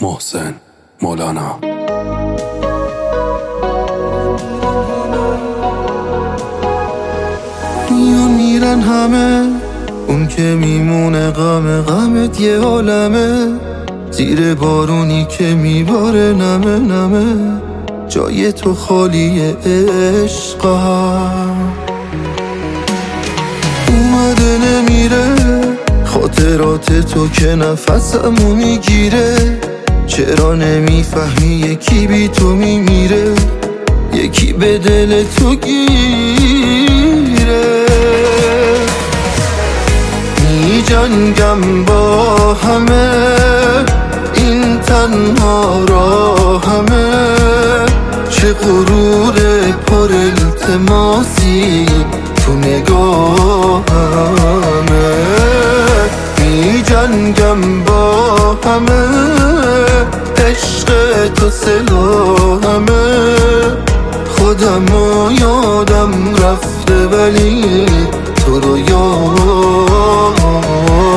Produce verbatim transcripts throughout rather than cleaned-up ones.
محسن مولانا. میان میرن همه، اون که میمونه غم غمت یه عالمه. زیر بارونی که میباره نمه نمه، جای تو خالی عشقم. اومده نمیره خاطرات تو که نفسمو میگیره. چرا نمیفهمی یکی بی تو میمیره، یکی به دل تو گیره. می جنگم با همه، این تنها راهمه. چه غرور پر التماسی تو نگاهمه. می جنگم با همه، عشق تو سلاحمه. خودم و یادم رفته ولی تو رو یادمه.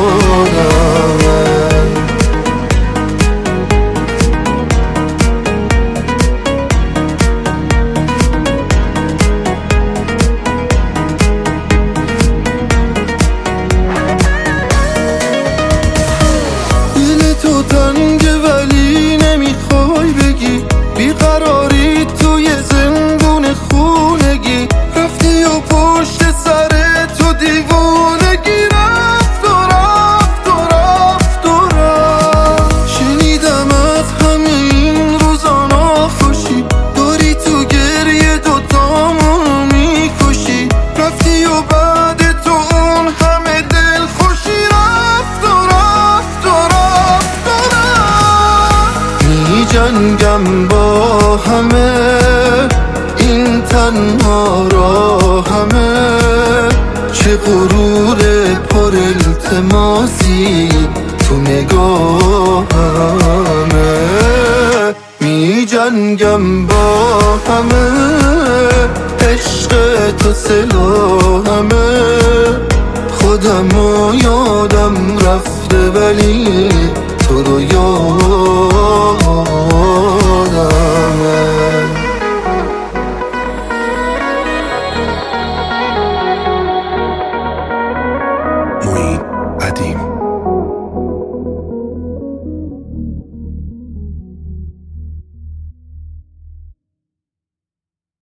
دل تو تنگه ولی نمیخوای بگی، بیقراری توی زندون خونگی. رفتی و پشت سر تو دیوونگی رفت و رفت و رفت و رفت. شنیدم از همه این روزا ناخوشی، داری تو گریه دوتامونو میکشی. رفتی و بعد تو اون همه دل خوشی رفت و رفت و رفت و رفت. می جنگم با همه، این تنها راهمه. چه غرور پر التماسی تو نگاهمه. می جنگم با همه، عشق تو سلاحمه. خودم و یادم رفته ولی تو رو یادمه.